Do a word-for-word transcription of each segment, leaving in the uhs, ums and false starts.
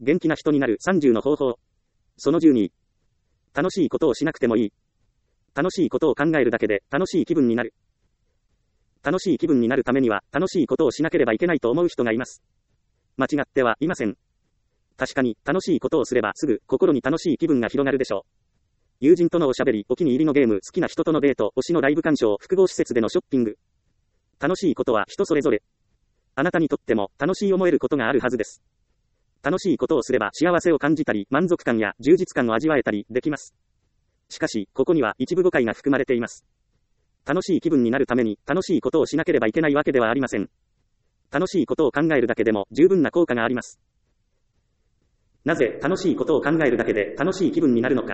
元気な人になるさんじゅうの方法。そのじゅうに。楽しいことをしなくてもいい。楽しいことを考えるだけで楽しい気分になる。楽しい気分になるためには楽しいことをしなければいけないと思う人がいます。間違ってはいません。確かに楽しいことをすればすぐ心に楽しい気分が広がるでしょう。友人とのおしゃべり、お気に入りのゲーム、好きな人とのデート、推しのライブ鑑賞、複合施設でのショッピング。楽しいことは人それぞれ。あなたにとっても楽しい思えることがあるはずです。楽しいことをすれば幸せを感じたり、満足感や充実感を味わえたりできます。しかし、ここには一部誤解が含まれています。楽しい気分になるために楽しいことをしなければいけないわけではありません。楽しいことを考えるだけでも十分な効果があります。なぜ楽しいことを考えるだけで楽しい気分になるのか。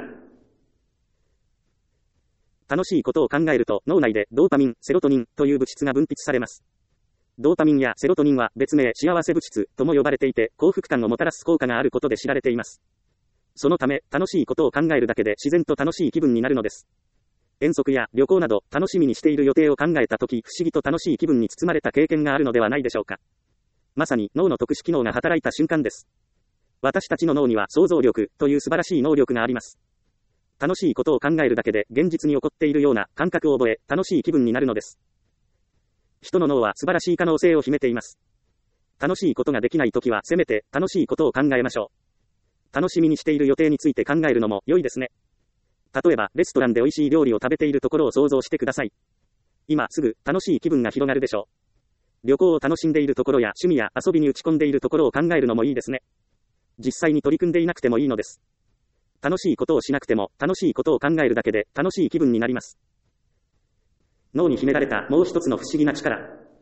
楽しいことを考えると脳内でドーパミン、セロトニンという物質が分泌されます。ドーパミンやセロトニンは別名幸せ物質とも呼ばれていて幸福感をもたらす効果があることで知られています。そのため楽しいことを考えるだけで自然と楽しい気分になるのです。遠足や旅行など楽しみにしている予定を考えたとき不思議と楽しい気分に包まれた経験があるのではないでしょうか。まさに脳の特殊機能が働いた瞬間です。私たちの脳には想像力という素晴らしい能力があります。楽しいことを考えるだけで現実に起こっているような感覚を覚え、楽しい気分になるのです。人の脳は素晴らしい可能性を秘めています。楽しいことができないときはせめて楽しいことを考えましょう。楽しみにしている予定について考えるのも良いですね。例えばレストランで美味しい料理を食べているところを想像してください。今すぐ楽しい気分が広がるでしょう。旅行を楽しんでいるところや趣味や遊びに打ち込んでいるところを考えるのもいいですね。実際に取り組んでいなくてもいいのです。楽しいことをしなくても楽しいことを考えるだけで楽しい気分になります。脳に秘められたもう一つの不思議な力。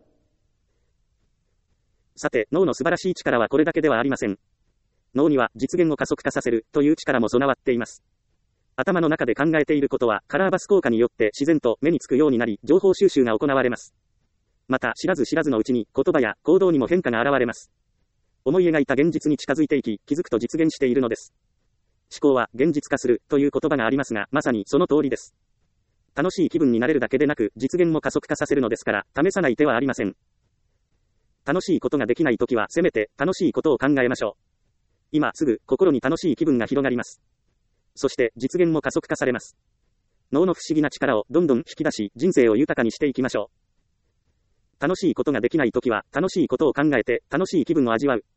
さて、脳の素晴らしい力はこれだけではありません。脳には実現を加速化させるという力も備わっています。頭の中で考えていることはカラーバス効果によって自然と目につくようになり、情報収集が行われます。また知らず知らずのうちに言葉や行動にも変化が現れます。思い描いた現実に近づいていき、気づくと実現しているのです。思考は現実化するという言葉がありますが、まさにその通りです。楽しい気分になれるだけでなく、実現も加速化させるのですから、試さない手はありません。楽しいことができないときは、せめて楽しいことを考えましょう。今すぐ心に楽しい気分が広がります。そして実現も加速化されます。脳の不思議な力をどんどん引き出し、人生を豊かにしていきましょう。楽しいことができないときは、楽しいことを考えて楽しい気分を味わう。